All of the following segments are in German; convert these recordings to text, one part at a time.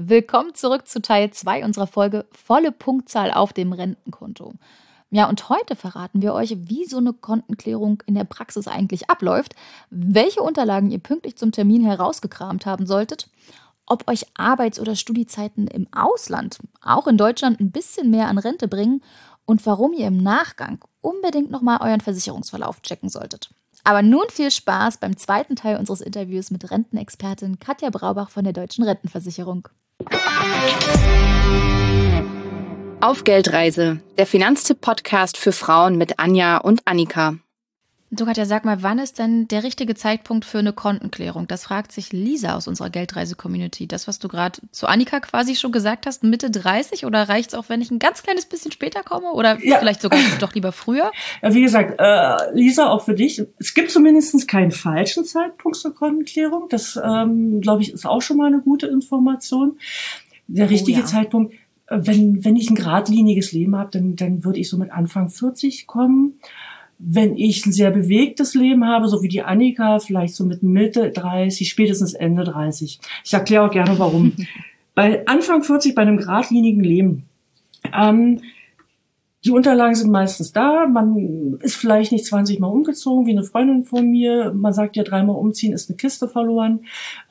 Willkommen zurück zu Teil 2 unserer Folge Volle Punktzahl auf dem Rentenkonto. Ja, und heute verraten wir euch, wie so eine Kontenklärung in der Praxis eigentlich abläuft, welche Unterlagen ihr pünktlich zum Termin herausgekramt haben solltet, ob euch Arbeits- oder Studiezeiten im Ausland, auch in Deutschland, ein bisschen mehr an Rente bringen und warum ihr im Nachgang unbedingt nochmal euren Versicherungsverlauf checken solltet. Aber nun viel Spaß beim zweiten Teil unseres Interviews mit Rentenexpertin Katja Braubach von der Deutschen Rentenversicherung. Auf Geldreise, der Finanztipp-Podcast für Frauen mit Anja und Annika. Du, Katja, sag mal, wann ist denn der richtige Zeitpunkt für eine Kontenklärung? Das fragt sich Lisa aus unserer Geldreise-Community. Das, was du gerade zu Annika quasi schon gesagt hast, Mitte 30, oder reicht es auch, wenn ich ein ganz kleines bisschen später komme oder vielleicht sogar doch lieber früher? Ja, wie gesagt, Lisa, auch für dich. Es gibt zumindest keinen falschen Zeitpunkt zur Kontenklärung. Das, glaube ich, ist auch schon mal eine gute Information. Der richtige Zeitpunkt, wenn ich ein geradliniges Leben habe, dann würde ich so mit Anfang 40 kommen. Wenn ich ein sehr bewegtes Leben habe, so wie die Annika, vielleicht so mit Mitte 30, spätestens Ende 30. Ich erkläre auch gerne, warum. Bei Anfang 40, bei einem geradlinigen Leben, die Unterlagen sind meistens da. Man ist vielleicht nicht 20 Mal umgezogen, wie eine Freundin von mir. Man sagt ja, 3-mal umziehen ist eine Kiste verloren.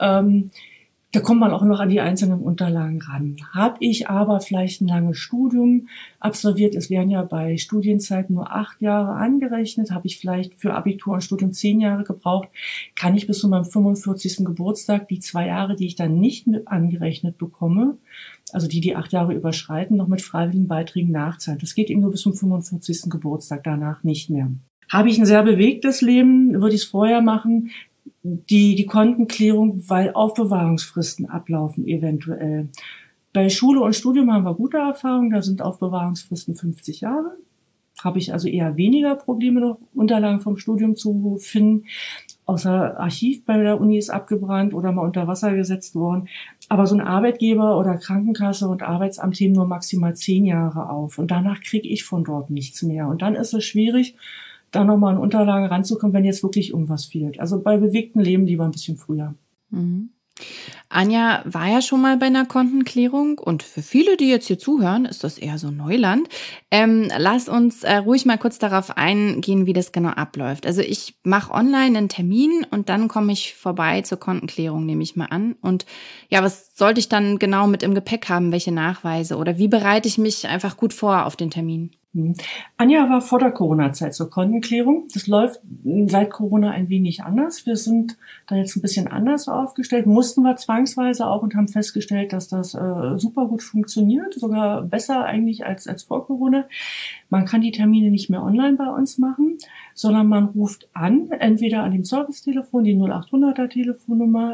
Da kommt man auch noch an die einzelnen Unterlagen ran. Habe ich aber vielleicht ein langes Studium absolviert, es werden ja bei Studienzeiten nur 8 Jahre angerechnet, habe ich vielleicht für Abitur und Studium 10 Jahre gebraucht, kann ich bis zu meinem 45. Geburtstag die 2 Jahre, die ich dann nicht mit angerechnet bekomme, also die 8 Jahre überschreiten, noch mit freiwilligen Beiträgen nachzahlen. Das geht eben nur bis zum 45. Geburtstag, danach nicht mehr. Habe ich ein sehr bewegtes Leben, würde ich es vorher machen, die Kontenklärung, weil Aufbewahrungsfristen ablaufen eventuell. Bei Schule und Studium haben wir gute Erfahrungen, da sind Aufbewahrungsfristen 50 Jahre. Habe ich also eher weniger Probleme, noch Unterlagen vom Studium zu finden. Außer Archiv bei der Uni ist abgebrannt oder mal unter Wasser gesetzt worden. Aber so ein Arbeitgeber oder Krankenkasse und Arbeitsamt heben nur maximal 10 Jahre auf. Und danach kriege ich von dort nichts mehr. Und dann ist es schwierig, da nochmal an Unterlagen ranzukommen, wenn jetzt wirklich irgendwas fehlt. Also bei bewegtem Leben lieber ein bisschen früher. Mhm. Anja war ja schon mal bei einer Kontenklärung und für viele, die jetzt hier zuhören, ist das eher so Neuland. Lass uns ruhig mal kurz darauf eingehen, wie das genau abläuft. Also ich mache online einen Termin und dann komme ich vorbei zur Kontenklärung, nehme ich mal an. Und ja, was sollte ich dann genau mit im Gepäck haben? Welche Nachweise? Oder wie bereite ich mich einfach gut vor auf den Termin? Anja war vor der Corona-Zeit zur Kontenklärung. Das läuft seit Corona ein wenig anders. Wir sind da jetzt ein bisschen anders aufgestellt, mussten wir zwangsweise auch und haben festgestellt, dass das super gut funktioniert, sogar besser eigentlich als vor Corona. Man kann die Termine nicht mehr online bei uns machen, sondern man ruft an, entweder an dem Servicetelefon, die 0800er Telefonnummer,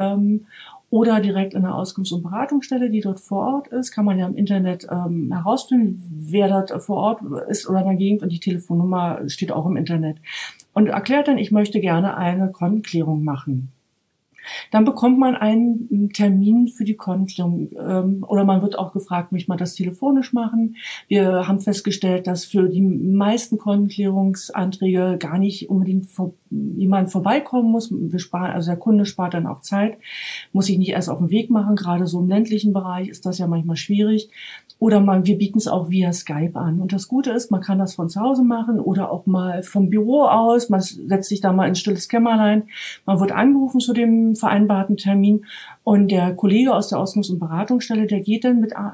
oder direkt in der Auskunfts- und Beratungsstelle, die dort vor Ort ist, kann man ja im Internet herausfinden, wer dort vor Ort ist oder in der Gegend, und die Telefonnummer steht auch im Internet. Und erklärt dann, ich möchte gerne eine Kontenklärung machen. Dann bekommt man einen Termin für die Kontenklärung, oder man wird auch gefragt, möchte man das telefonisch machen? Wir haben festgestellt, dass für die meisten Kontenklärungsanträge gar nicht unbedingt jemand vorbeikommen muss. Also der Kunde spart dann auch Zeit, muss sich nicht erst auf den Weg machen. Gerade so im ländlichen Bereich ist das ja manchmal schwierig. Oder wir bieten es auch via Skype an. Und das Gute ist, man kann das von zu Hause machen oder auch mal vom Büro aus. Man setzt sich da mal in ein stilles Kämmerlein. Man wird angerufen zu dem vereinbarten Termin. Und der Kollege aus der Auskunfts- und Beratungsstelle, der geht dann mit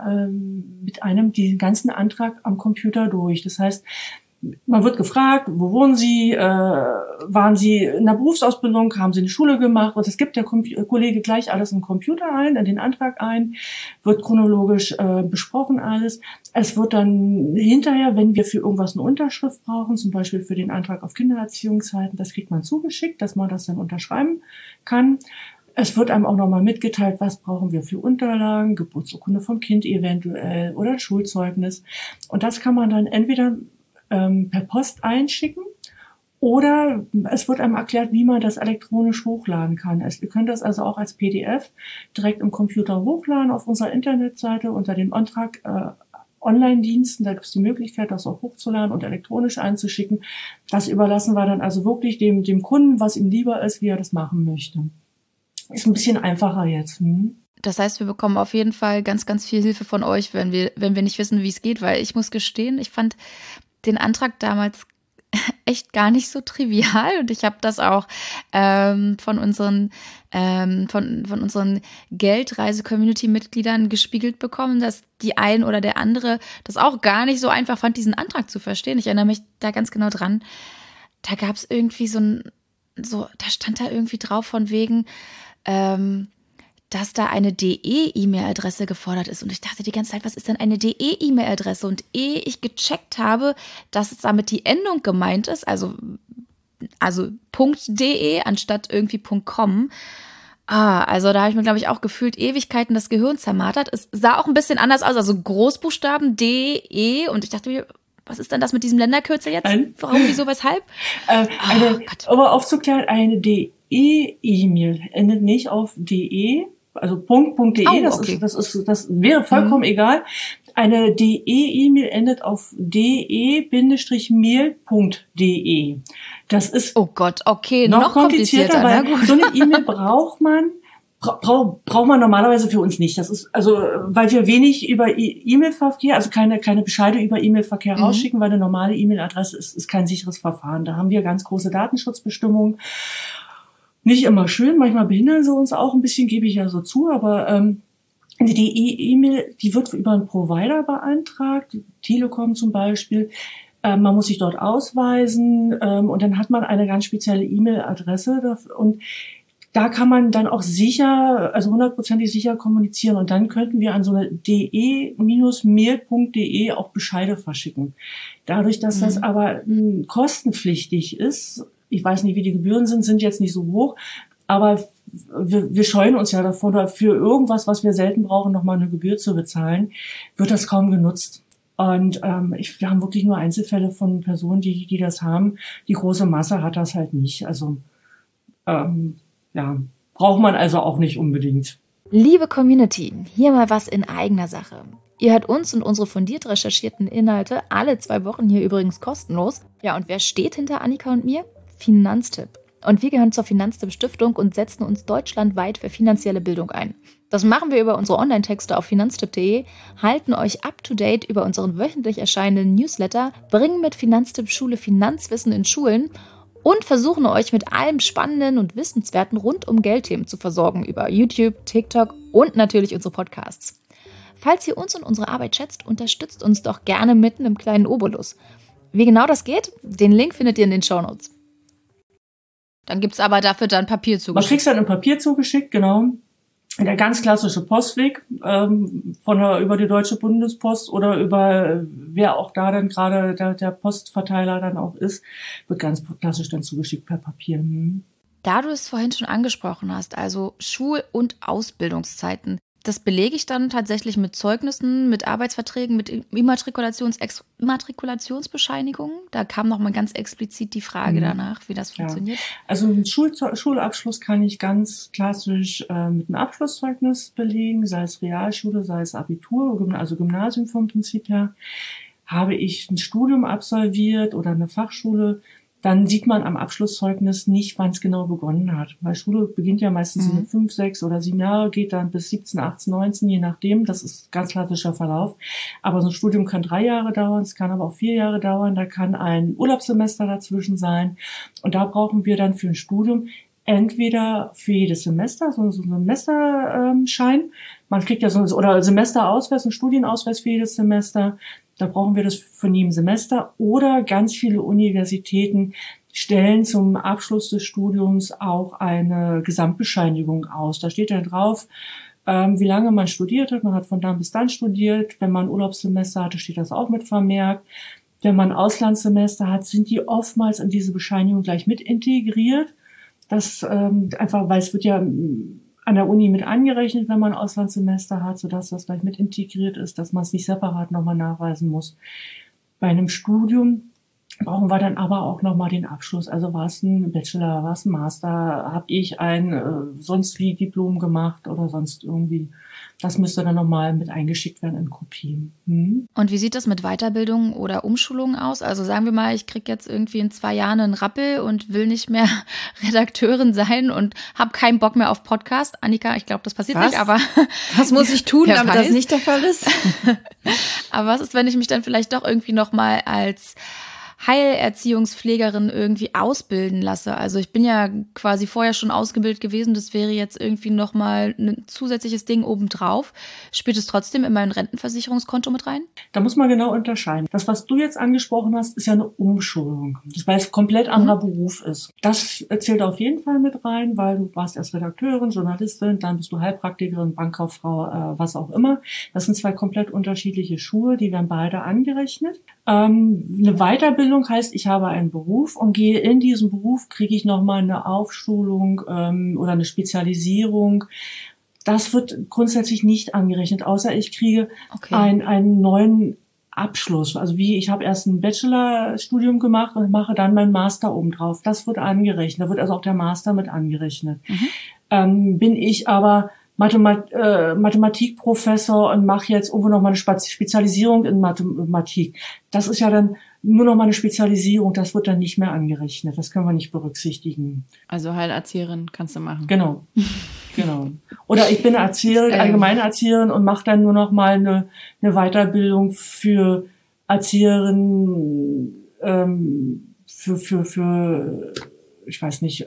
einem den ganzen Antrag am Computer durch. Das heißt, man wird gefragt, wo wohnen Sie, waren Sie in der Berufsausbildung, haben Sie eine Schule gemacht? Und das gibt der Kollege gleich alles im Computer ein, in den Antrag ein, wird chronologisch besprochen alles. Es wird dann hinterher, wenn wir für irgendwas eine Unterschrift brauchen, zum Beispiel für den Antrag auf Kindererziehungszeiten, das kriegt man zugeschickt, dass man das dann unterschreiben kann. Es wird einem auch nochmal mitgeteilt, was brauchen wir für Unterlagen, Geburtsurkunde vom Kind eventuell oder ein Schulzeugnis. Und das kann man dann entweder per Post einschicken oder es wird einem erklärt, wie man das elektronisch hochladen kann. Ihr könnt das also auch als PDF direkt im Computer hochladen auf unserer Internetseite unter dem Antrag Online-Diensten. Da gibt es die Möglichkeit, das auch hochzuladen und elektronisch einzuschicken. Das überlassen wir dann also wirklich dem Kunden, was ihm lieber ist, wie er das machen möchte. Ist ein bisschen einfacher jetzt. Das heißt, wir bekommen auf jeden Fall ganz, ganz viel Hilfe von euch, wenn wir nicht wissen, wie es geht, weil ich muss gestehen, ich fand den Antrag damals echt gar nicht so trivial und ich habe das auch von unseren Geldreise-Community-Mitgliedern gespiegelt bekommen, dass die ein oder der andere das auch gar nicht so einfach fand, diesen Antrag zu verstehen. Ich erinnere mich da ganz genau dran. Da gab es irgendwie da stand da irgendwie drauf von wegen, dass da eine DE-E-Mail-Adresse gefordert ist. Und ich dachte die ganze Zeit, was ist denn eine DE-E-Mail-Adresse? Und ehe ich gecheckt habe, dass es damit die Endung gemeint ist, also .de anstatt irgendwie .com. Also da habe ich mir, glaube ich, auch gefühlt Ewigkeiten das Gehirn zermartert. Es sah auch ein bisschen anders aus, also Großbuchstaben DE. Und ich dachte mir, was ist denn das mit diesem Länderkürzel jetzt? Warum, wieso, weshalb? Aber aufzuklären, eine DE-E-Mail endet nicht auf DE, also .de, okay. Das wäre vollkommen egal. Eine DE-E-Mail endet auf de-mail.de. Das ist oh Gott, okay, noch komplizierter, weil so eine E-Mail braucht man normalerweise für uns nicht. Das ist, also, weil wir wenig über E-Mail-Verkehr, also keine Bescheide über E-Mail-Verkehr rausschicken, weil eine normale E-Mail-Adresse ist kein sicheres Verfahren. Da haben wir ganz große Datenschutzbestimmungen. Nicht immer schön, manchmal behindern sie uns auch ein bisschen, gebe ich ja so zu, aber die E-Mail, die wird über einen Provider beantragt, Telekom zum Beispiel. Man muss sich dort ausweisen und dann hat man eine ganz spezielle E-Mail-Adresse und da kann man dann auch sicher, also 100% sicher kommunizieren und dann könnten wir an so eine de-mail.de auch Bescheide verschicken. Dadurch, dass das aber kostenpflichtig ist, ich weiß nicht, wie die Gebühren sind jetzt nicht so hoch, aber wir scheuen uns ja davor, für irgendwas, was wir selten brauchen, nochmal eine Gebühr zu bezahlen, wird das kaum genutzt. Und wir haben wirklich nur Einzelfälle von Personen, die das haben. Die große Masse hat das halt nicht. Also braucht man also auch nicht unbedingt. Liebe Community, hier mal was in eigener Sache. Ihr hört uns und unsere fundiert recherchierten Inhalte alle 2 Wochen hier übrigens kostenlos. Ja, und wer steht hinter Annika und mir? Finanztipp. Und wir gehören zur Finanztipp Stiftung und setzen uns deutschlandweit für finanzielle Bildung ein. Das machen wir über unsere Online-Texte auf finanztipp.de, halten euch up-to-date über unseren wöchentlich erscheinenden Newsletter, bringen mit Finanztipp Schule Finanzwissen in Schulen und versuchen euch mit allem Spannenden und Wissenswerten rund um Geldthemen zu versorgen über YouTube, TikTok und natürlich unsere Podcasts. Falls ihr uns und unsere Arbeit schätzt, unterstützt uns doch gerne mit einem kleinen Obolus. Wie genau das geht, den Link findet ihr in den Shownotes. Dann gibt es aber dafür dann Papier zugeschickt. Man kriegt dann ein Papier zugeschickt, genau. Der ganz klassische Postweg über die Deutsche Bundespost oder über wer auch da dann gerade der Postverteiler dann auch ist, wird ganz klassisch dann zugeschickt per Papier. Da du es vorhin schon angesprochen hast, also Schul- und Ausbildungszeiten, das belege ich dann tatsächlich mit Zeugnissen, mit Arbeitsverträgen, mit Immatrikulationsbescheinigungen. Da kam nochmal ganz explizit die Frage danach, wie das funktioniert. Also einen Schulabschluss kann ich ganz klassisch mit einem Abschlusszeugnis belegen, sei es Realschule, sei es Abitur, also Gymnasium vom Prinzip her. Habe ich ein Studium absolviert oder eine Fachschule, dann sieht man am Abschlusszeugnis nicht, wann es genau begonnen hat. Weil Schule beginnt ja meistens mit 5, 6 oder 7 Jahre, geht dann bis 17, 18, 19, je nachdem. Das ist ganz klassischer Verlauf. Aber so ein Studium kann 3 Jahre dauern, es kann aber auch 4 Jahre dauern. Da kann ein Urlaubssemester dazwischen sein. Und da brauchen wir dann für ein Studium entweder für jedes Semester so einen Semesterschein. Man kriegt ja oder Semesterausweis, einen Studienausweis für jedes Semester. Da brauchen wir das von jedem Semester. Oder ganz viele Universitäten stellen zum Abschluss des Studiums auch eine Gesamtbescheinigung aus. Da steht dann drauf, wie lange man studiert hat. Man hat von dann bis dann studiert. Wenn man Urlaubssemester hatte, steht das auch mit vermerkt. Wenn man Auslandssemester hat, sind die oftmals in diese Bescheinigung gleich mit integriert. Das einfach, weil es wird ja an der Uni mit angerechnet, wenn man ein Auslandssemester hat, sodass das gleich mit integriert ist, dass man es nicht separat nochmal nachweisen muss. Bei einem Studium brauchen wir dann aber auch nochmal den Abschluss. Also war es ein Bachelor, war es ein Master, habe ich ein sonst wie Diplom gemacht oder sonst irgendwie Das müsste dann nochmal mit eingeschickt werden in Kopien. Hm? Und wie sieht das mit Weiterbildung oder Umschulungen aus? Also sagen wir mal, ich kriege jetzt irgendwie in 2 Jahren einen Rappel und will nicht mehr Redakteurin sein und habe keinen Bock mehr auf Podcast. Annika, ich glaube, das passiert nicht, aber was muss ich tun, damit weiß. das nicht der Fall ist? Aber was ist, wenn ich mich dann vielleicht doch irgendwie nochmal als Heilerziehungspflegerin irgendwie ausbilden lasse? Also ich bin ja quasi vorher schon ausgebildet gewesen, das wäre jetzt irgendwie nochmal ein zusätzliches Ding obendrauf. Spielt es trotzdem in mein Rentenversicherungskonto mit rein? Da muss man genau unterscheiden. Das, was du jetzt angesprochen hast, ist ja eine Umschulung, weil es ein komplett anderer Beruf ist. Das zählt auf jeden Fall mit rein, weil du warst erst Redakteurin, Journalistin, dann bist du Heilpraktikerin, Bankkauffrau, was auch immer. Das sind 2 komplett unterschiedliche Schuhe, die werden beide angerechnet. Eine Weiterbildung heißt, ich habe einen Beruf und gehe in diesen Beruf, kriege ich nochmal eine Aufschulung oder eine Spezialisierung. Das wird grundsätzlich nicht angerechnet, außer ich kriege einen neuen Abschluss. Also ich habe erst ein Bachelorstudium gemacht und mache dann meinen Master obendrauf. Das wird angerechnet, da wird also auch der Master mit angerechnet. Bin ich aber Mathematikprofessor und mache jetzt irgendwo noch mal eine Spezialisierung in Mathematik. Das ist ja dann nur noch mal eine Spezialisierung, das wird dann nicht mehr angerechnet. Das können wir nicht berücksichtigen. Also Heilerzieherin kannst du machen. Genau. Oder ich bin Erzieherin, allgemeine Erzieherin und mache dann nur noch mal eine Weiterbildung für Erzieherin, für ich weiß nicht,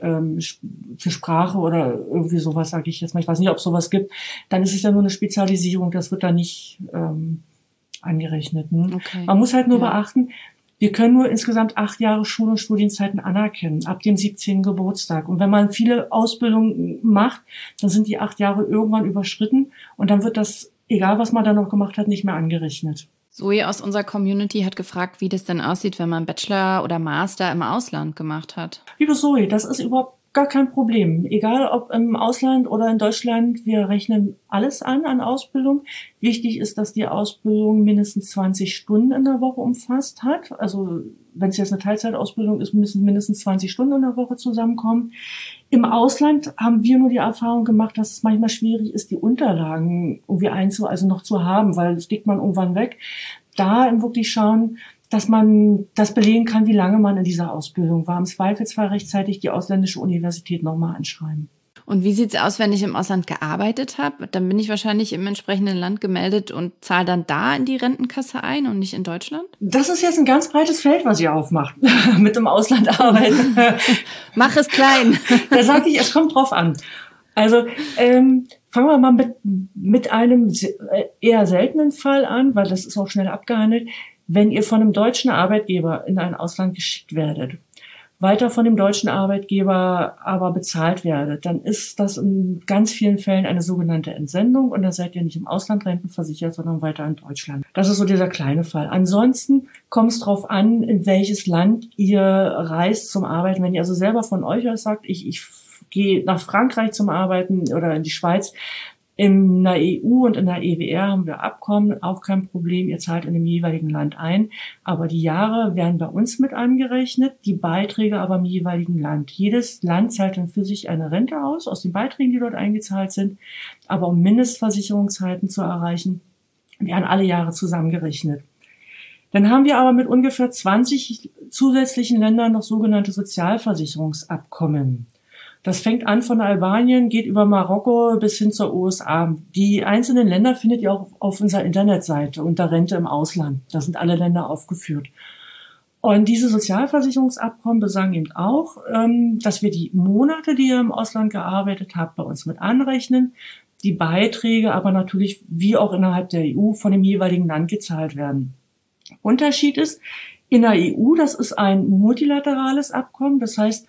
für Sprache oder irgendwie sowas, sage ich jetzt mal. Ich weiß nicht, ob es sowas gibt. Dann ist es ja nur eine Spezialisierung, das wird dann nicht angerechnet. Okay. Man muss halt nur beachten, wir können nur insgesamt 8 Jahre Schul- und Studienzeiten anerkennen, ab dem 17. Geburtstag. Und wenn man viele Ausbildungen macht, dann sind die 8 Jahre irgendwann überschritten und dann wird das, egal was man da noch gemacht hat, nicht mehr angerechnet. Zoe aus unserer Community hat gefragt, wie das denn aussieht, wenn man Bachelor oder Master im Ausland gemacht hat. Liebe Zoe, das ist überhaupt gar kein Problem. Egal ob im Ausland oder in Deutschland, wir rechnen alles an Ausbildung. Wichtig ist, dass die Ausbildung mindestens 20 Stunden in der Woche umfasst hat. Also wenn es jetzt eine Teilzeitausbildung ist, müssen mindestens 20 Stunden in der Woche zusammenkommen. Im Ausland haben wir nur die Erfahrung gemacht, dass es manchmal schwierig ist, die Unterlagen irgendwie noch zu haben, weil das legt man irgendwann weg. Da wirklich schauen, dass man das belegen kann, wie lange man in dieser Ausbildung war. Im Zweifelsfall rechtzeitig die ausländische Universität nochmal anschreiben. Und wie sieht's aus, wenn ich im Ausland gearbeitet habe? Dann bin ich wahrscheinlich im entsprechenden Land gemeldet und zahle dann da in die Rentenkasse ein und nicht in Deutschland? Das ist jetzt ein ganz breites Feld, was ihr aufmacht, mit dem Ausland arbeiten. Mach es klein. Da sage ich, es kommt drauf an. Also fangen wir mal mit einem eher seltenen Fall an, weil das ist auch schnell abgehandelt. Wenn ihr von einem deutschen Arbeitgeber in ein Ausland geschickt werdet, weiter von dem deutschen Arbeitgeber aber bezahlt werdet, dann ist das in ganz vielen Fällen eine sogenannte Entsendung und dann seid ihr nicht im Ausland rentenversichert, sondern weiter in Deutschland. Das ist so dieser kleine Fall. Ansonsten kommt es drauf an, in welches Land ihr reist zum Arbeiten. Wenn ihr also selber von euch aus sagt, ich gehe nach Frankreich zum Arbeiten oder in die Schweiz, in der EU und in der EWR haben wir Abkommen, auch kein Problem, ihr zahlt in dem jeweiligen Land ein, aber die Jahre werden bei uns mit angerechnet, die Beiträge aber im jeweiligen Land. Jedes Land zahlt dann für sich eine Rente aus den Beiträgen, die dort eingezahlt sind, aber um Mindestversicherungszeiten zu erreichen, werden alle Jahre zusammengerechnet. Dann haben wir aber mit ungefähr 20 zusätzlichen Ländern noch sogenannte Sozialversicherungsabkommen. Das fängt an von Albanien, geht über Marokko bis hin zur USA. Die einzelnen Länder findet ihr auch auf unserer Internetseite unter Rente im Ausland. Da sind alle Länder aufgeführt. Und diese Sozialversicherungsabkommen besagen eben auch, dass wir die Monate, die ihr im Ausland gearbeitet habt, bei uns mit anrechnen. Die Beiträge aber natürlich, wie auch innerhalb der EU, von dem jeweiligen Land gezahlt werden. Unterschied ist, in der EU, das ist ein multilaterales Abkommen. Das heißt,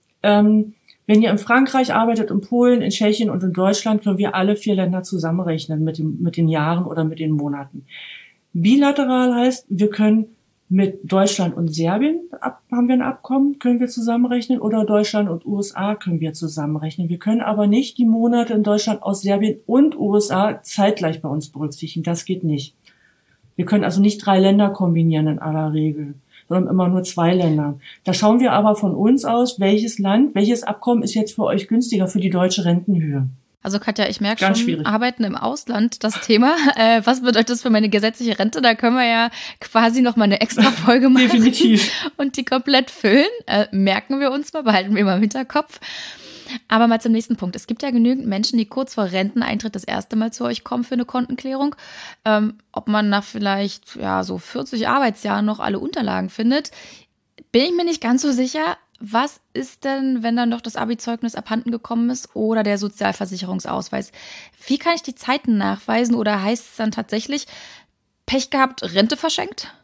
wenn ihr in Frankreich arbeitet, in Polen, in Tschechien und in Deutschland, können wir alle 4 Länder zusammenrechnen mit den Jahren oder mit den Monaten. Bilateral heißt, wir können mit Deutschland und Serbien haben wir ein Abkommen, können wir zusammenrechnen, oder Deutschland und USA können wir zusammenrechnen. Wir können aber nicht die Monate in Deutschland aus Serbien und USA zeitgleich bei uns berücksichtigen. Das geht nicht. Wir können also nicht 3 Länder kombinieren in aller Regel, sondern immer nur 2 Länder. Da schauen wir aber von uns aus, welches Abkommen ist jetzt für euch günstiger für die deutsche Rentenhöhe. Also Katja, ich merke Ganz schon, schwierig. Arbeiten im Ausland, das Thema. Was bedeutet das für meine gesetzliche Rente? Da können wir ja quasi noch mal eine extra Folge machen. Definitiv. Und die komplett füllen. Merken wir uns mal, behalten wir mal im Hinterkopf. Aber mal zum nächsten Punkt. Es gibt ja genügend Menschen, die kurz vor Renteneintritt das erste Mal zu euch kommen für eine Kontenklärung. Ob man nach vielleicht so 40 Arbeitsjahren noch alle Unterlagen findet, bin ich mir nicht ganz so sicher. Was ist denn, wenn dann doch das Abi-Zeugnis abhanden gekommen ist oder der Sozialversicherungsausweis? Wie kann ich die Zeiten nachweisen oder heißt es dann tatsächlich, Pech gehabt, Rente verschenkt?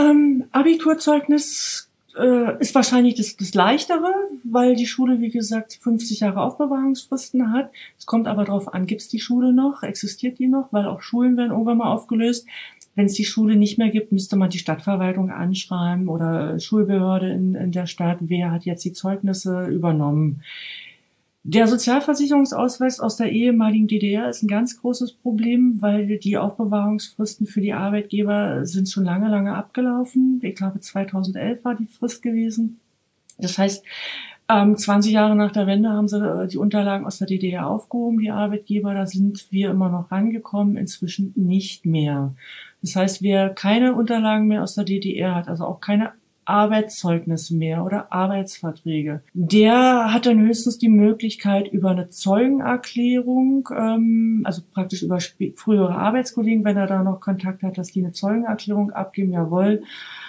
Abiturzeugnis ist wahrscheinlich das Leichtere, weil die Schule, wie gesagt, 50 Jahre Aufbewahrungsfristen hat. Es kommt aber darauf an, gibt es die Schule noch, existiert die noch, weil auch Schulen werden irgendwann mal aufgelöst. Wenn es die Schule nicht mehr gibt, müsste man die Stadtverwaltung anschreiben oder Schulbehörde in der Stadt, wer hat jetzt die Zeugnisse übernommen. Der Sozialversicherungsausweis aus der ehemaligen DDR ist ein ganz großes Problem, weil die Aufbewahrungsfristen für die Arbeitgeber sind schon lange, lange abgelaufen. Ich glaube, 2011 war die Frist gewesen. Das heißt, 20 Jahre nach der Wende haben sie die Unterlagen aus der DDR aufgehoben, die Arbeitgeber. Da sind wir immer noch rangekommen, inzwischen nicht mehr. Das heißt, wer keine Unterlagen mehr aus der DDR hat, also auch keine Arbeitszeugnisse mehr oder Arbeitsverträge, der hat dann höchstens die Möglichkeit über eine Zeugenerklärung, also praktisch über frühere Arbeitskollegen, wenn er da noch Kontakt hat, dass die eine Zeugenerklärung abgeben, jawohl.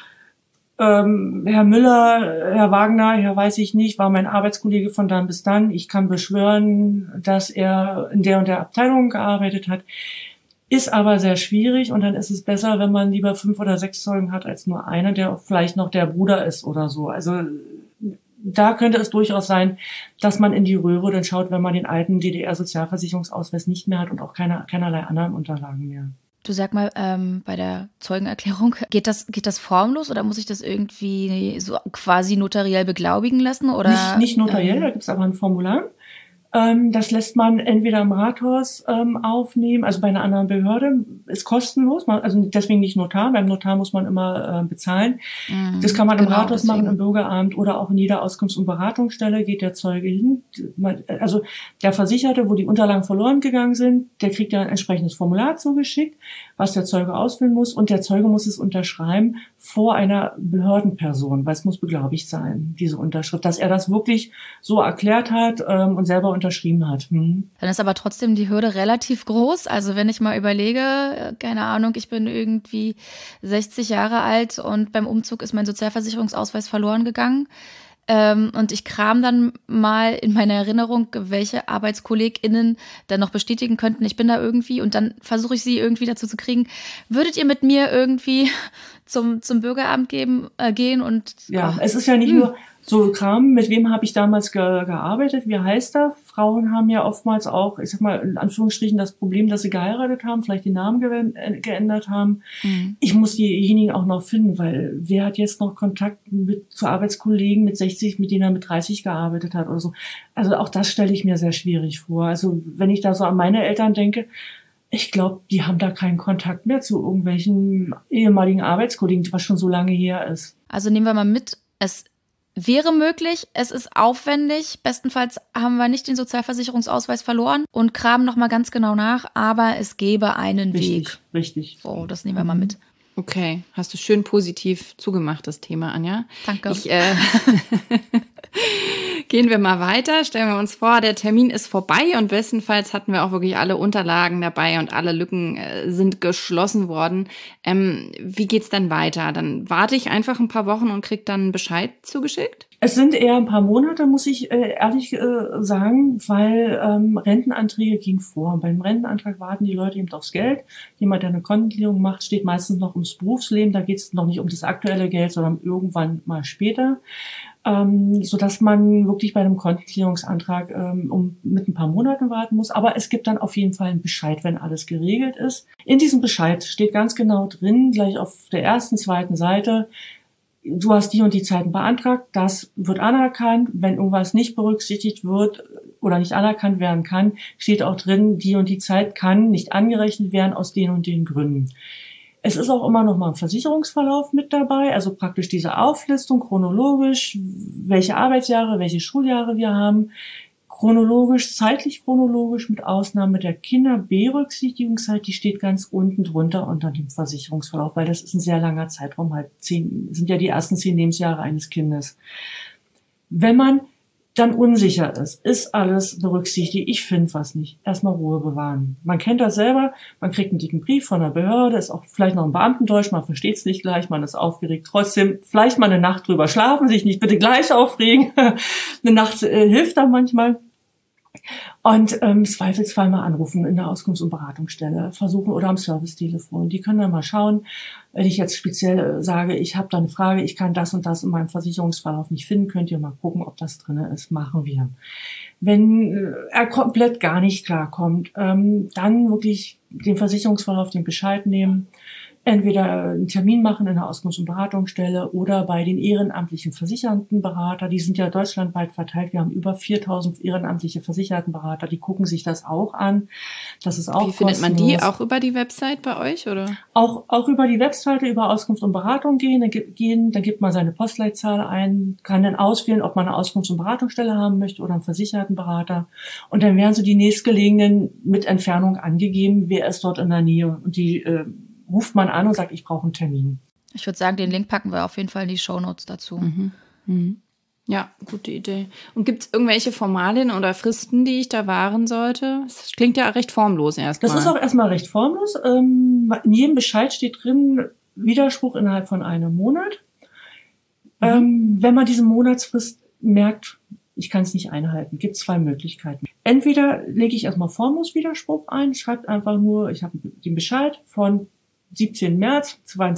Herr Müller, Herr Wagner, Herr weiß ich nicht, war mein Arbeitskollege von dann bis dann. Ich kann beschwören, dass er in der und der Abteilung gearbeitet hat. Ist aber sehr schwierig und dann ist es besser, wenn man lieber 5 oder 6 Zeugen hat, als nur einen, der vielleicht noch der Bruder ist oder so. Also da könnte es durchaus sein, dass man in die Röhre dann schaut, wenn man den alten DDR-Sozialversicherungsausweis nicht mehr hat und auch keinerlei anderen Unterlagen mehr. Du sag mal, bei der Zeugenerklärung, geht das formlos oder muss ich das irgendwie so quasi notariell beglaubigen lassen? Oder, nicht notariell, da gibt es aber ein Formular. Das lässt man entweder im Rathaus aufnehmen, also bei einer anderen Behörde, ist kostenlos, also deswegen nicht Notar, beim Notar muss man immer bezahlen. Das kann man im Rathaus machen, im Bürgeramt oder auch in jeder Auskunfts- und Beratungsstelle geht der Zeuge hin. Also der Versicherte, wo die Unterlagen verloren gegangen sind, der kriegt ja ein entsprechendes Formular zugeschickt, was der Zeuge ausfüllen muss und der Zeuge muss es unterschreiben vor einer Behördenperson, weil es muss beglaubigt sein, diese Unterschrift, dass er das wirklich so erklärt hat und selber unterschrieben hat. Dann ist aber trotzdem die Hürde relativ groß. Also wenn ich mal überlege, keine Ahnung, ich bin irgendwie 60 Jahre alt und beim Umzug ist mein Sozialversicherungsausweis verloren gegangen. Und ich kram dann mal in meiner Erinnerung, welche ArbeitskollegInnen dann noch bestätigen könnten, ich bin da irgendwie und dann versuche ich sie irgendwie dazu zu kriegen. Würdet ihr mit mir irgendwie zum Bürgeramt gehen und... Ja, es ist ja nicht nur so Kram, mit wem habe ich damals gearbeitet, wie heißt er? Frauen haben ja oftmals auch, ich sag mal, in Anführungsstrichen das Problem, dass sie geheiratet haben, vielleicht den Namen geändert haben. Ich muss diejenigen auch noch finden, weil wer hat jetzt noch Kontakt zu Arbeitskollegen mit 60, mit denen er mit 30 gearbeitet hat oder so. Also auch das stelle ich mir sehr schwierig vor. Also wenn ich da so an meine Eltern denke, ich glaube, die haben da keinen Kontakt mehr zu irgendwelchen ehemaligen Arbeitskollegen, was schon so lange her ist. Also nehmen wir mal mit, es wäre möglich, es ist aufwendig, bestenfalls haben wir nicht den Sozialversicherungsausweis verloren und kramen nochmal ganz genau nach, aber es gäbe einen Weg. Richtig. So, das nehmen wir mal mit. Okay, hast du schön positiv zugemacht, das Thema, Anja. Danke. Gehen wir mal weiter, stellen wir uns vor, der Termin ist vorbei und bestenfalls hatten wir auch wirklich alle Unterlagen dabei und alle Lücken sind geschlossen worden. Wie geht's dann weiter? Dann warte ich einfach ein paar Wochen und krieg dann Bescheid zugeschickt? Es sind eher ein paar Monate, muss ich ehrlich sagen, weil Rentenanträge gehen vor. Und beim Rentenantrag warten die Leute eben aufs Geld. Jemand, der eine Kontenklärung macht, steht meistens noch ums Berufsleben. Da geht es noch nicht um das aktuelle Geld, sondern irgendwann mal später. Sodass man wirklich bei einem Kontenklärungsantrag mit ein paar Monaten warten muss. Aber es gibt dann auf jeden Fall einen Bescheid, wenn alles geregelt ist. In diesem Bescheid steht ganz genau drin, gleich auf der ersten, zweiten Seite, du hast die und die Zeiten beantragt, das wird anerkannt. Wenn irgendwas nicht berücksichtigt wird oder nicht anerkannt werden kann, steht auch drin, die und die Zeit kann nicht angerechnet werden aus den und den Gründen. Es ist auch immer noch mal ein Versicherungsverlauf mit dabei, also praktisch diese Auflistung chronologisch, welche Arbeitsjahre, welche Schuljahre wir haben. zeitlich chronologisch, mit Ausnahme der Kinderberücksichtigungszeit, die steht ganz unten drunter unter dem Versicherungsverlauf, weil das ist ein sehr langer Zeitraum, halt sind ja die ersten 10 Lebensjahre eines Kindes. Wenn man dann unsicher ist alles berücksichtigt, ich finde was nicht, erstmal Ruhe bewahren. Man kennt das selber, man kriegt einen dicken Brief von der Behörde, ist auch vielleicht noch ein Beamtendeutsch, man versteht es nicht gleich, man ist aufgeregt, trotzdem vielleicht mal eine Nacht drüber schlafen, sich nicht bitte gleich aufregen. Eine Nacht hilft da manchmal. Und im Zweifelsfall mal anrufen in der Auskunfts- und Beratungsstelle, versuchen oder am Servicetelefon. Die können dann mal schauen, wenn ich jetzt speziell sage, ich habe da eine Frage, ich kann das und das in meinem Versicherungsverlauf nicht finden, könnt ihr mal gucken, ob das drin ist, machen wir. Wenn er komplett gar nicht klarkommt, dann wirklich den Versicherungsverlauf, den Bescheid nehmen, entweder einen Termin machen in der Auskunfts- und Beratungsstelle oder bei den ehrenamtlichen Versichertenberater. Die sind ja deutschlandweit verteilt. Wir haben über 4000 ehrenamtliche Versichertenberater. Die gucken sich das auch an. Das ist auch kostenlos. Wie findet man die? Auch über die Website bei euch, oder? Auch über die Webseite, über Auskunft und Beratung gehen. Dann gibt man seine Postleitzahl ein, kann dann auswählen, ob man eine Auskunfts- und Beratungsstelle haben möchte oder einen Versichertenberater. Und dann werden so die nächstgelegenen mit Entfernung angegeben, wer ist dort in der Nähe. Und die ruft man an und sagt, ich brauche einen Termin. Ich würde sagen, den Link packen wir auf jeden Fall in die Shownotes dazu. Ja, gute Idee. Und gibt es irgendwelche Formalien oder Fristen, die ich da wahren sollte? Das klingt ja recht formlos erstmal. Das ist auch erstmal recht formlos. In jedem Bescheid steht drin, Widerspruch innerhalb von einem Monat. Wenn man diese Monatsfrist merkt, ich kann es nicht einhalten, gibt es 2 Möglichkeiten. Entweder lege ich erstmal formlos Widerspruch ein, schreibt einfach nur, ich habe den Bescheid von 17. März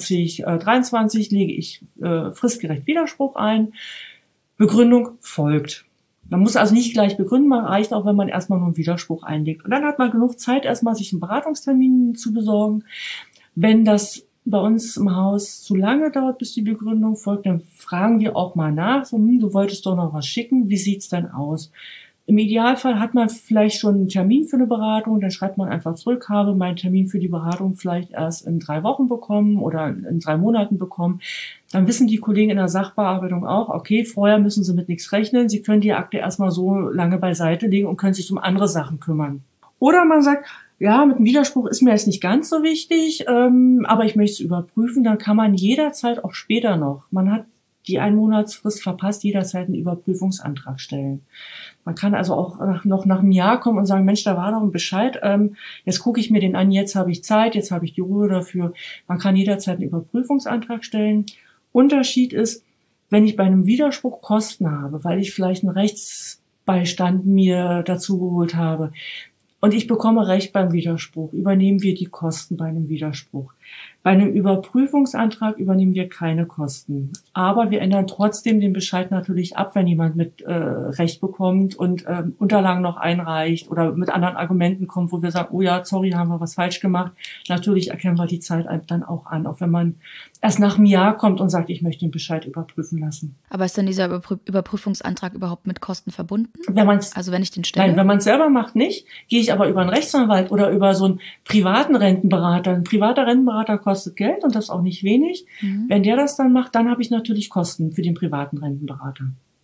2023 lege ich fristgerecht Widerspruch ein. Begründung folgt. Man muss also nicht gleich begründen, man reicht auch, wenn man erstmal nur einen Widerspruch einlegt. Und dann hat man genug Zeit, erstmal sich einen Beratungstermin zu besorgen. Wenn das bei uns im Haus zu lange dauert, bis die Begründung folgt, dann fragen wir auch mal nach, so, du wolltest doch noch was schicken, wie sieht's denn aus? Im Idealfall hat man vielleicht schon einen Termin für eine Beratung, dann schreibt man einfach zurück, habe meinen Termin für die Beratung vielleicht erst in 3 Wochen bekommen oder in 3 Monaten bekommen. Dann wissen die Kollegen in der Sachbearbeitung auch, okay, vorher müssen sie mit nichts rechnen, sie können die Akte erstmal so lange beiseite legen und können sich um andere Sachen kümmern. Oder man sagt, ja, mit dem Widerspruch ist mir jetzt nicht ganz so wichtig, aber ich möchte es überprüfen, dann kann man jederzeit auch später noch, man hat die 1 Monatsfrist verpasst, jederzeit einen Überprüfungsantrag stellen. Man kann also auch noch nach einem Jahr kommen und sagen, Mensch, da war doch ein Bescheid, jetzt gucke ich mir den an, jetzt habe ich Zeit, jetzt habe ich die Ruhe dafür. Man kann jederzeit einen Überprüfungsantrag stellen. Unterschied ist, wenn ich bei einem Widerspruch Kosten habe, weil ich vielleicht einen Rechtsbeistand mir dazu geholt habe und ich bekomme Recht beim Widerspruch, übernehmen wir die Kosten bei einem Widerspruch. Bei einem Überprüfungsantrag übernehmen wir keine Kosten. Aber wir ändern trotzdem den Bescheid natürlich ab, wenn jemand mit Recht bekommt und Unterlagen noch einreicht oder mit anderen Argumenten kommt, wo wir sagen, oh ja, sorry, haben wir was falsch gemacht. Natürlich erkennen wir die Zeit dann auch an, auch wenn man erst nach einem Jahr kommt und sagt, ich möchte den Bescheid überprüfen lassen. Aber ist denn dieser Überprüfungsantrag überhaupt mit Kosten verbunden? Also wenn ich den stelle? Nein, wenn man es selber macht, nicht. Gehe ich aber über einen Rechtsanwalt oder über so einen privaten Rentenberater. Ein privater Rentenberater kostet Geld und das auch nicht wenig. Wenn der das dann macht, dann habe ich natürlich Kosten für den privaten Rentenberater.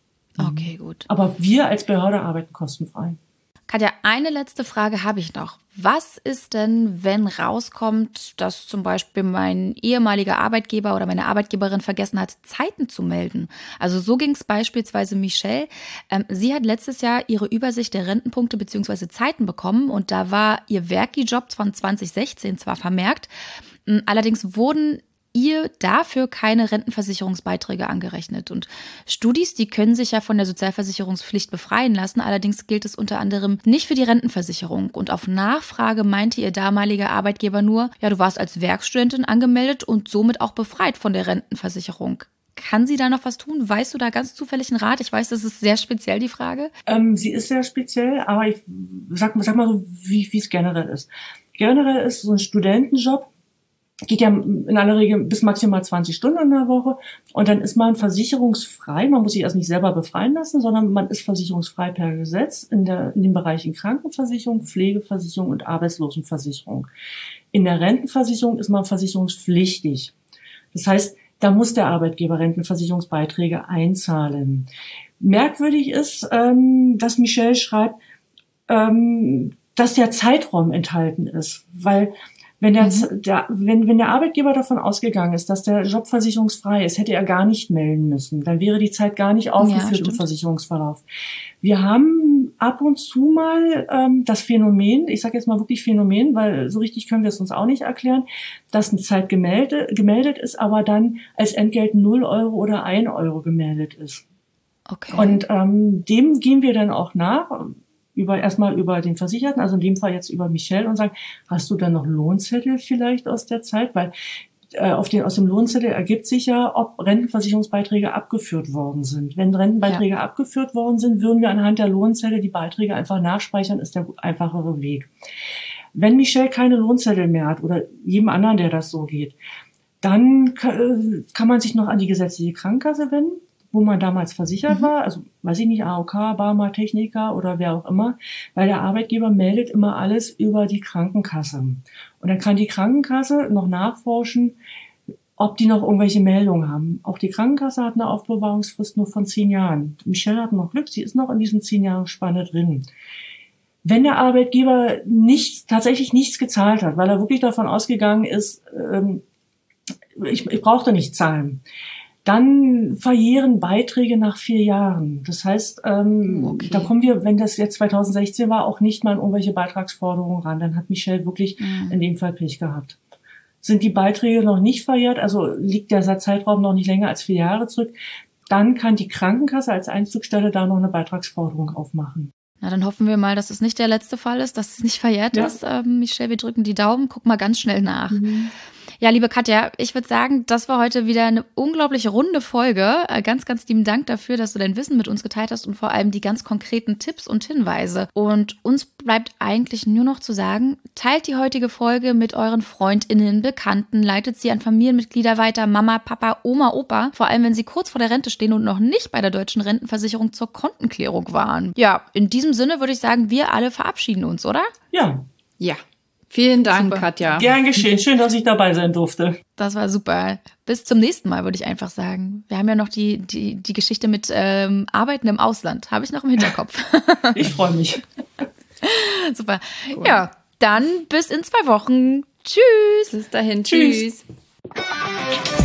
Okay, gut. Aber wir als Behörde arbeiten kostenfrei. Katja, eine letzte Frage habe ich noch. Was ist denn, wenn rauskommt, dass zum Beispiel mein ehemaliger Arbeitgeber oder meine Arbeitgeberin vergessen hat, Zeiten zu melden? Also so ging es beispielsweise Michelle. Sie hat letztes Jahr ihre Übersicht der Rentenpunkte bzw. Zeiten bekommen und da war ihr Werki-Job von 2016 zwar vermerkt, allerdings wurden ihr dafür keine Rentenversicherungsbeiträge angerechnet. Und Studis, die können sich ja von der Sozialversicherungspflicht befreien lassen. Allerdings gilt es unter anderem nicht für die Rentenversicherung. Und auf Nachfrage meinte ihr damaliger Arbeitgeber nur, ja, du warst als Werkstudentin angemeldet und somit auch befreit von der Rentenversicherung. Kann sie da noch was tun? Weißt du da ganz zufällig einen Rat? Ich weiß, das ist sehr speziell, die Frage. Sie ist sehr speziell, aber ich sag mal so, wie es generell ist. Generell ist so ein Studentenjob, geht ja in aller Regel bis maximal 20 Stunden in der Woche und dann ist man versicherungsfrei. Man muss sich erst nicht selber befreien lassen, sondern man ist versicherungsfrei per Gesetz in den Bereichen Krankenversicherung, Pflegeversicherung und Arbeitslosenversicherung. In der Rentenversicherung ist man versicherungspflichtig. Das heißt, da muss der Arbeitgeber Rentenversicherungsbeiträge einzahlen. Merkwürdig ist, dass Michelle schreibt, dass der Zeitraum enthalten ist, weil wenn der Arbeitgeber davon ausgegangen ist, dass der Job versicherungsfrei ist, hätte er gar nicht melden müssen. Dann wäre die Zeit gar nicht aufgeführt im Versicherungsverlauf. Wir haben ab und zu mal das Phänomen, ich sage jetzt mal wirklich Phänomen, weil so richtig können wir es uns auch nicht erklären, dass eine Zeit gemeldet ist, aber dann als Entgelt 0 Euro oder 1 Euro gemeldet ist. Okay. Und dem gehen wir dann auch nach, erstmal über den Versicherten, also in dem Fall jetzt über Michelle, und sagen, hast du dann noch Lohnzettel vielleicht aus der Zeit? Weil aus dem Lohnzettel ergibt sich ja, ob Rentenversicherungsbeiträge abgeführt worden sind. Wenn Rentenbeiträge abgeführt worden sind, würden wir anhand der Lohnzettel die Beiträge einfach nachspeichern, ist der einfachere Weg. Wenn Michelle keine Lohnzettel mehr hat oder jedem anderen, der das so geht, dann kann man sich noch an die gesetzliche Krankenkasse wenden, wo man damals versichert war, also weiß ich nicht, AOK, Barmer, Techniker oder wer auch immer, weil der Arbeitgeber meldet immer alles über die Krankenkasse. Und dann kann die Krankenkasse noch nachforschen, ob die noch irgendwelche Meldungen haben. Auch die Krankenkasse hat eine Aufbewahrungsfrist nur von 10 Jahren. Michelle hat noch Glück, sie ist noch in diesen 10 Jahren Spanne drin. Wenn der Arbeitgeber tatsächlich nichts gezahlt hat, weil er wirklich davon ausgegangen ist, ich brauchte nicht zahlen, dann verjähren Beiträge nach 4 Jahren. Das heißt, da kommen wir, wenn das jetzt 2016 war, auch nicht mal an irgendwelche Beitragsforderungen ran. Dann hat Michelle wirklich in dem Fall Pech gehabt. Sind die Beiträge noch nicht verjährt, also liegt der Zeitraum noch nicht länger als 4 Jahre zurück, dann kann die Krankenkasse als Einzugstelle da noch eine Beitragsforderung aufmachen. Na, dann hoffen wir mal, dass es nicht der letzte Fall ist, dass es nicht verjährt ist. Michelle, wir drücken die Daumen. Guck mal ganz schnell nach. Ja, liebe Katja, ich würde sagen, das war heute wieder eine unglaublich runde Folge. Ganz, ganz lieben Dank dafür, dass du dein Wissen mit uns geteilt hast und vor allem die ganz konkreten Tipps und Hinweise. Und uns bleibt eigentlich nur noch zu sagen, teilt die heutige Folge mit euren FreundInnen, Bekannten, leitet sie an Familienmitglieder weiter, Mama, Papa, Oma, Opa, vor allem wenn sie kurz vor der Rente stehen und noch nicht bei der deutschen Rentenversicherung zur Kontenklärung waren. Ja, in diesem Sinne würde ich sagen, wir alle verabschieden uns, oder? Ja. Ja. Vielen Dank, Super. Katja. Gern geschehen. Schön, dass ich dabei sein durfte. Das war super. Bis zum nächsten Mal, würde ich einfach sagen. Wir haben ja noch die Geschichte mit Arbeiten im Ausland. Habe ich noch im Hinterkopf. Ich freue mich. Super. Cool. Ja, dann bis in 2 Wochen. Tschüss. Bis dahin. Tschüss.